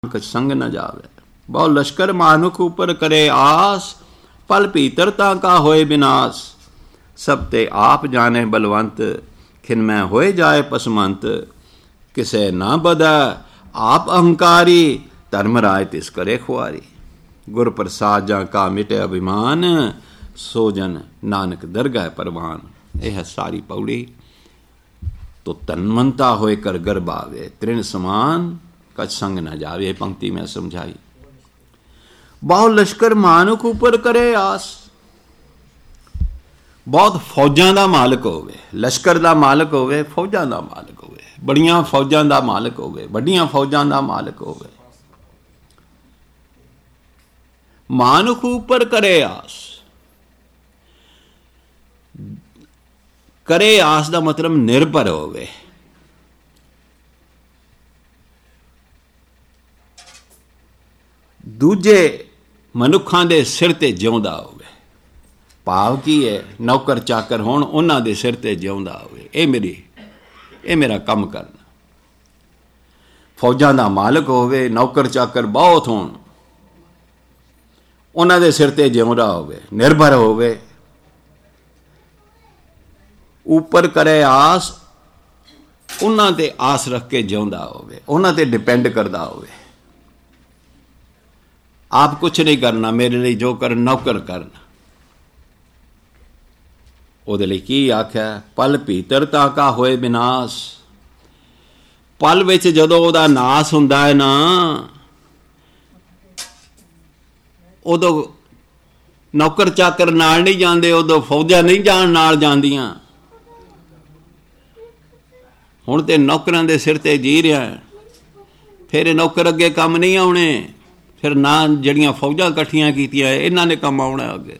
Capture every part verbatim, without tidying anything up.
कछ संग न जावे। बहु लश्कर मानुख ऊपर करे आस, पल भीतरता का होए विनाश। सब ते आप जाने बलवंत, खिनमै होए जाए पसमंत। किसे ना बदा आप अहंकारी, धर्म राय तिस करे खुआरी। गुर प्रसाद जा का मिटे अभिमान, सोजन नानक दरगाह परवान। यह है सारी पौड़ी। तो तन्मनता होए कर गर्भ आवे, तृण समान कछ संग न जावे। पंक्ति में समझाई। बहु लश्कर मानुख ऊपर करे आस। बहुत फौजां दा मालक होवे, लश्कर दा मालक होवे, फौजां दा मालक होवे, बड़ियां फौजां दा मालक होवे, वड्डियां फौजां दा मालक होवे। मानुख ऊपर करे आस। करे आस दा मतलब निर्भर होवे। दूजे मनुखां दे सिर ते जिउंदा होवे। भाव की है, नौकर चाकर होण उन्हां दे सिर ते जिउंदा होवे। ये मेरी ये मेरा काम करना। फौजां दा मालक होवे, नौकर चाकर बहुत होण, उन्हां दे सिर ते जिउंदा होवे, निर्भर होवे। ऊपर करे आस, उन्हां ते आस रख के जिउंदा होवे, उन्हां ते डिपेंड करदा होवे। आप कुछ नहीं करना, मेरे लिए जो कर नौकर करना। ਉਹਦੇ ਲਈ ਕੀ ਆਖਿਆ? ਪਲ ਭੀਤਰਤਾ ਕਾ ਹੋਏ ਵਿਨਾਸ਼। ਪਲ ਵਿੱਚ ਜਦੋਂ ਉਹਦਾ ਨਾਸ ਹੁੰਦਾ ਹੈ ਨਾ, ਉਦੋਂ ਨੌਕਰ ਚਾਕਰ ਨਾਲ ਨਹੀਂ ਜਾਂਦੇ, ਉਦੋਂ ਫੌਜਾਂ ਨਹੀਂ ਜਾਣ ਨਾਲ ਜਾਂਦੀਆਂ। ਹੁਣ ਤੇ ਨੌਕਰਾਂ ਦੇ ਸਿਰ ਤੇ ਜੀ ਰਿਹਾ, ਫਿਰ ਇਹ ਨੌਕਰ ਅੱਗੇ ਕੰਮ ਨਹੀਂ ਆਉਣੇ। ਫਿਰ ਨਾ ਜਿਹੜੀਆਂ ਫੌਜਾਂ ਇਕੱਠੀਆਂ ਕੀਤੀਆਂ ਇਹਨਾਂ ਨੇ ਕੰਮ ਆਉਣਾ ਅੱਗੇ।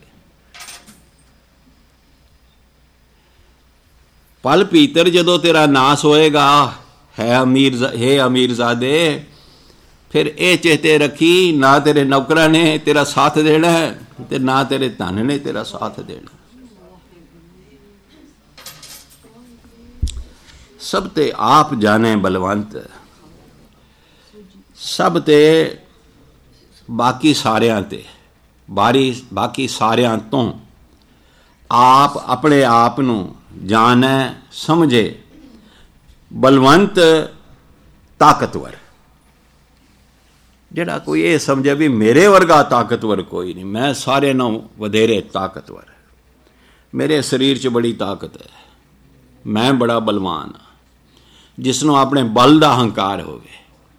पल भीतर जदों तेरा नास होएगा है अमीर हे अमीरजादे, फिर ये चेते रखी ना तेरे नौकरां ने तेरा साथ देना है ते ना तेरे धन ने तेरा साथ देना। सब ते आप जाने बलवंत, सब ते बाकी सारियां ते बारी बाकी सारियां तो आप अपने आप नूं जाने समझे बलवंत ताकतवर। जिहड़ा कोई ये समझे भी मेरे वर्गा ताकतवर कोई नहीं, मैं सारे नालों वधेरे ताकतवर, मेरे शरीर च बड़ी ताकत है, मैं बड़ा बलवान हाँ। जिसनों अपने बल दा हंकार होवे,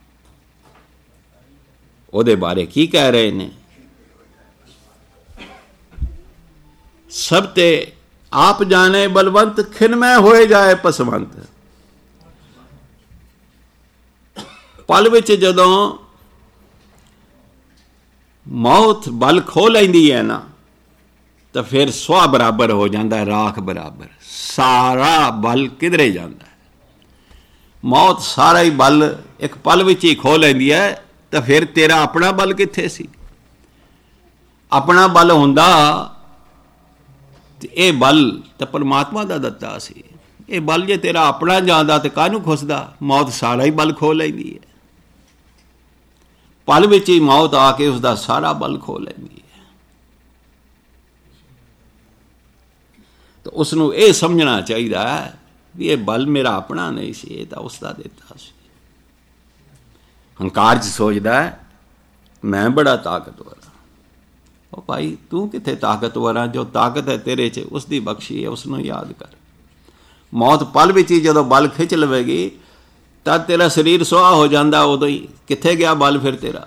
ਉਹਦੇ बारे की कह रहे ने? सब ते आप जाने बलवंत, खिनमै होए जाए पसवंत। पल विच जदों मौत बल खो लैंदी है ना, तो फिर सुआ बराबर हो जाता है, राख बराबर। सारा बल किधरे जाता है? मौत सारा ही बल एक पल विच ही खो लैंदी है, तो फिर तेरा अपना बल कित्थे सी? अपना बल हुंदा ये बल तो परमात्मा का दत्ता सी। ये बल जे तेरा अपना जाता तो काहनूं खुसदा? मौत सारा ही बल खो लैंदी है। पल विच ही मौत आके उसका सारा बल खो लैंदी है। तो उसनूं ये समझना चाहिए भी ये बल मेरा अपना नहीं सी, ये तो उसका दिता सी। हंकार च सोचदा मैं बड़ा ताकतवर। ओ भाई तू किथे ताकतवर है? जो ताकत है तेरे च उसकी बख्शी है, उसनों याद कर। मौत पल विच ही जदों बल खिंच लवेगी तब तेरा शरीर सुहा हो जाता, उदों ही किथे गया बल फिर तेरा?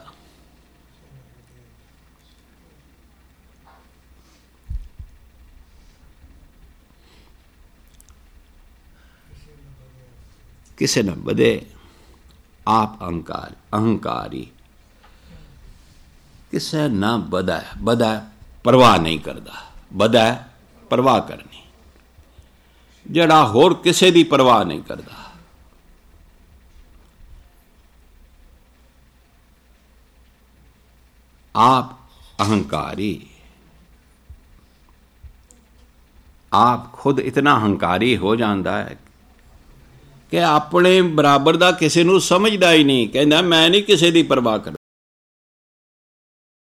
किसे न बदे आप अहंकार अहंकारी, किसे ना बदा बदा परवाह नहीं करता। बदा परवाह करनी, जड़ा होर किसे दी परवाह नहीं करता। आप अहंकारी, आप खुद इतना अहंकारी हो जाता है ਕਿ ਆਪਣੇ ਬਰਾਬਰ ਦਾ ਕਿਸੇ ਨੂੰ ਸਮਝਦਾ ਹੀ ਨਹੀਂ, ਕਹਿੰਦਾ ਮੈਂ ਨਹੀਂ ਕਿਸੇ ਦੀ ਪਰਵਾਹ ਕਰਦਾ।